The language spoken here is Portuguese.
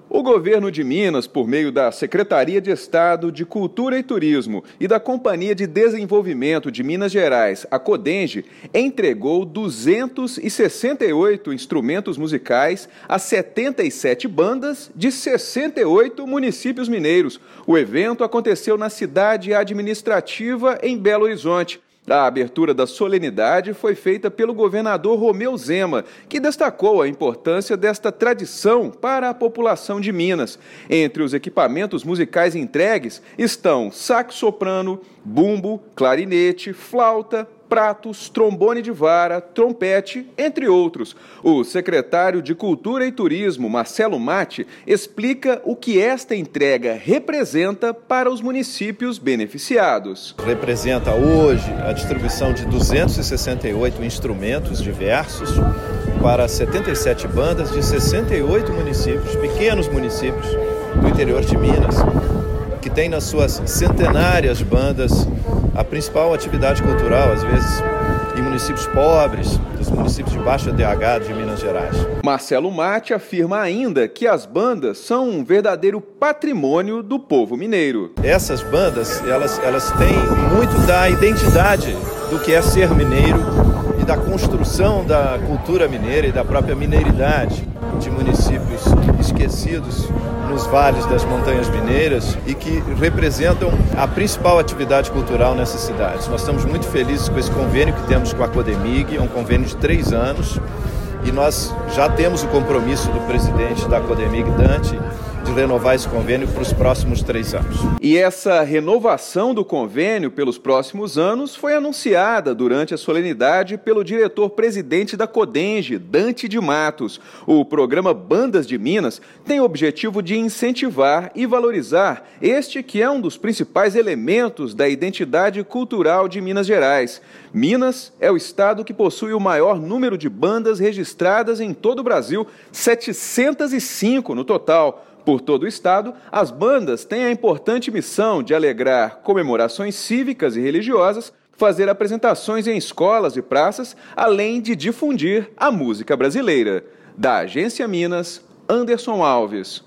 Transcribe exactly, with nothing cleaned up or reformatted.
O governo de Minas, por meio da Secretaria de Estado de Cultura e Turismo e da Companhia de Desenvolvimento de Minas Gerais, a CODENGE, entregou duzentos e sessenta e oito instrumentos musicais a setenta e sete bandas de sessenta e oito municípios mineiros. O evento aconteceu na cidade administrativa em Belo Horizonte. A abertura da solenidade foi feita pelo governador Romeu Zema, que destacou a importância desta tradição para a população de Minas. Entre os equipamentos musicais entregues estão sax-soprano, bumbo, clarinete, flauta, pratos, trombone de vara, trompete, entre outros. O secretário de Cultura e Turismo, Marcelo Matti, explica o que esta entrega representa para os municípios beneficiados. Representa hoje a distribuição de duzentos e sessenta e oito instrumentos diversos para setenta e sete bandas de sessenta e oito municípios, pequenos municípios do interior de Minas, que tem nas suas centenárias bandas a principal atividade cultural, às vezes em municípios pobres, dos municípios de baixa D H de Minas Gerais. Marcelo Matti afirma ainda que as bandas são um verdadeiro patrimônio do povo mineiro. Essas bandas, elas, elas têm muito da identidade do que é ser mineiro e da construção da cultura mineira e da própria mineiridade de municípios esquecidos nos vales das montanhas mineiras e que representam a principal atividade cultural nessas cidades. Nós estamos muito felizes com esse convênio que temos com a CODEMIG, é um convênio de três anos, e nós já temos o compromisso do presidente da CODEMIG, Dante, de renovar esse convênio para os próximos três anos. E essa renovação do convênio pelos próximos anos foi anunciada durante a solenidade pelo diretor-presidente da CODENGE, Dante de Matos. O programa Bandas de Minas tem o objetivo de incentivar e valorizar este que é um dos principais elementos da identidade cultural de Minas Gerais. Minas é o estado que possui o maior número de bandas registradas em todo o Brasil, setecentas e cinco no total. Por todo o estado, as bandas têm a importante missão de alegrar comemorações cívicas e religiosas, fazer apresentações em escolas e praças, além de difundir a música brasileira. Da Agência Minas, Anderson Alves.